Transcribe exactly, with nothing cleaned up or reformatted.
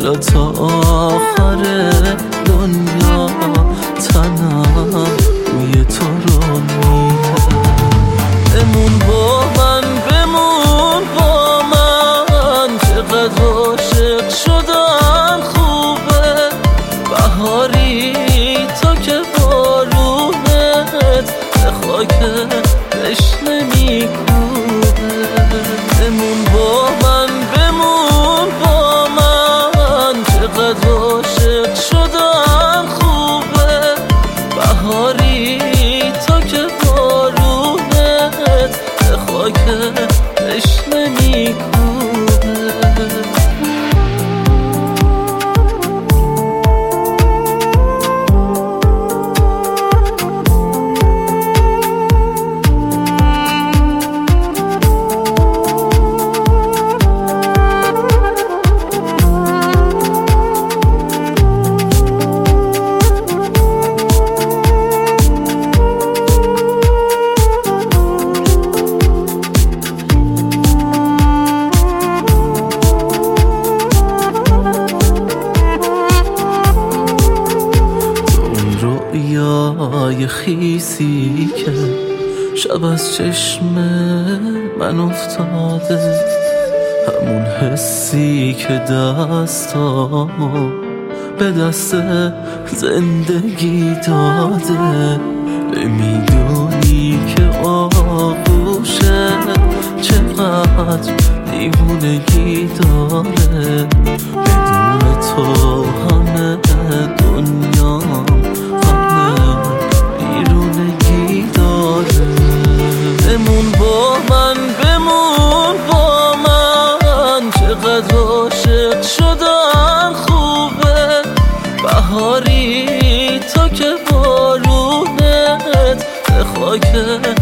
حالا تا آخر دنیا تنم روی تو رو میدم. بمون با من بمون با من، چقدر عاشق شدم خوبه. بهاری تا که بارونت به خاک تشنه میکوبه. بمون با من بمون با من، چقدر عاشق شدم خوبه. بهاری تا که بارونت به خاک تشنه میکوبه. یه خیسی که شب از چشم من افتاده، همون حسی که دستامو به دست زندگی داده. نمیدونی که آغوشه چقدر دیوونگی داره. بدون تو همه دنیام بیرونگی داره. بمون با من بمون با من، چقدر عاشق شدم خوبه. بهاری تا که بارونت به خاک